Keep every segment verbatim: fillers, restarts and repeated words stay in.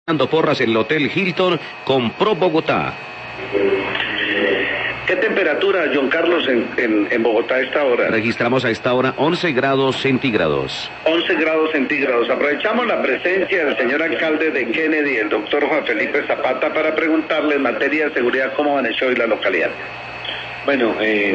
Porras en el Hotel Hilton con Pro Bogotá. ¿Qué temperatura, John Carlos, en, en, en Bogotá a esta hora? Registramos a esta hora once grados centígrados. once grados centígrados. Aprovechamos la presencia del señor alcalde de Kennedy, el doctor Juan Felipe Zapata, para preguntarle en materia de seguridad cómo amaneció hoy la localidad. Bueno, eh,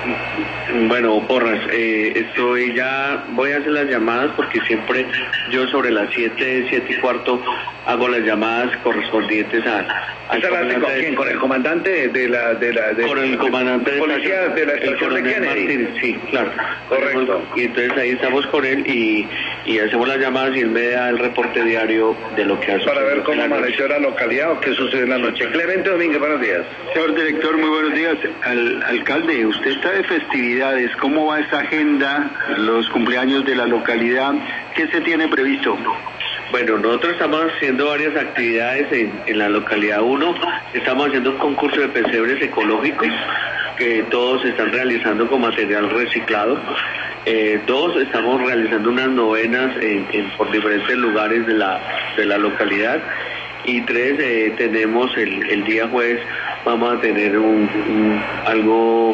bueno, Porras, eh, estoy ya, voy a hacer las llamadas porque siempre yo sobre las siete, siete y cuarto hago las llamadas correspondientes a... a ¿Esa la hace con quién? ¿Con el comandante de la... De la de, con el comandante de policía de la estación de Kennedy? Martínez, sí, claro. Correcto. Y entonces ahí estamos con él y, y hacemos las llamadas y él me da el reporte diario de lo que hace. Para ver cómo amaneció la localidad o qué sucede en la noche. Clemente Domínguez, buenos días. Señor director, muy buenos días. Al, alcalde, usted está de festividades. ¿Cómo va esa agenda, los cumpleaños de la localidad? ¿Qué se tiene previsto? Bueno, nosotros estamos haciendo varias actividades en, en la localidad. Uno, estamos haciendo un concurso de pesebres ecológicos que todos están realizando con material reciclado. Eh, dos, estamos realizando unas novenas en, en, por diferentes lugares de la, de la localidad. Y tres, eh, tenemos el, el día jueves, vamos a tener un, un algo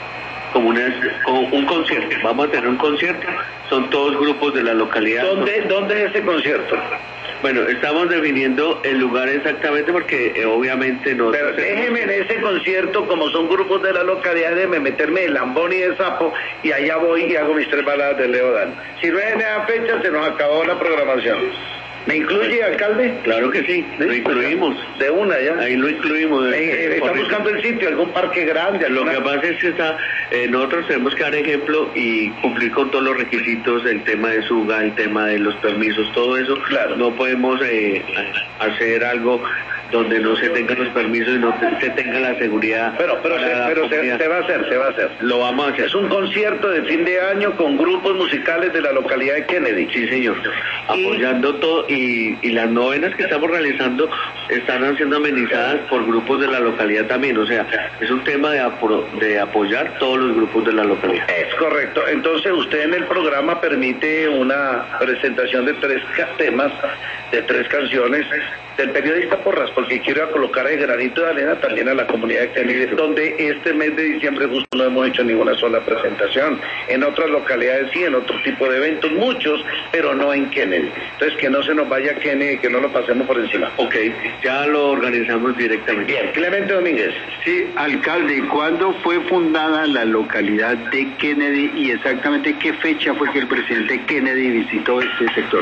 como una, como un concierto. Vamos a tener un concierto, son todos grupos de la localidad. ¿Dónde, ¿dónde es ese concierto? Bueno, estamos definiendo el lugar exactamente porque eh, obviamente no... Pero déjeme en ese concierto, como son grupos de la localidad, déjeme meterme el lambón y el sapo y allá voy y hago mis tres baladas de Leodán. Si no es en esa fecha, se nos acabó la programación. ¿Me incluye, alcalde? Claro que sí, lo incluimos. De una ya. Ahí lo incluimos. Eh, eh, ¿Está buscando el sitio, algún parque grande? Alguna... Lo que pasa es que está, eh, nosotros tenemos que dar ejemplo y cumplir con todos los requisitos, el tema de SUGA, el tema de los permisos, todo eso. Claro. No podemos eh, hacer algo donde no se tengan los permisos y no se tenga la seguridad. Pero, pero, se, pero se, se va a hacer, se va a hacer. Lo vamos a hacer. Es un concierto de fin de año con grupos musicales de la localidad de Kennedy. Sí, señor. Y... apoyando todo y, y las novenas que estamos realizando están siendo amenizadas por grupos de la localidad también. O sea, es un tema de, apo de apoyar todos los grupos de la localidad. Es correcto. Entonces usted en el programa permite una presentación de tres temas, de tres canciones del periodista Porras, porque quiero colocar el granito de arena también a la comunidad de Kennedy, donde este mes de diciembre justo no hemos hecho ninguna sola presentación. En otras localidades sí, en otro tipo de eventos, muchos, pero no en Kennedy. Entonces que no se nos vaya a Kennedy, que no lo pasemos por encima. Ok, ya lo organizamos directamente. Bien, Clemente Domínguez. Sí, alcalde, ¿cuándo fue fundada la localidad de Kennedy y exactamente qué fecha fue que el presidente Kennedy visitó este sector?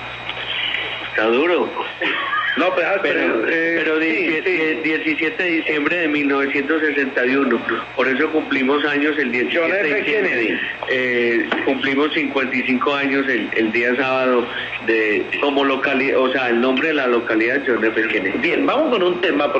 Está duro. No, pues, pero, eh, pero sí, sí. diecisiete de diciembre de mil novecientos sesenta y uno, por eso cumplimos años el diecisiete de diciembre. Kennedy. Eh, cumplimos cincuenta y cinco años el, el día sábado de como localidad, o sea, el nombre de la localidad John F. Kennedy. Bien, vamos con un tema.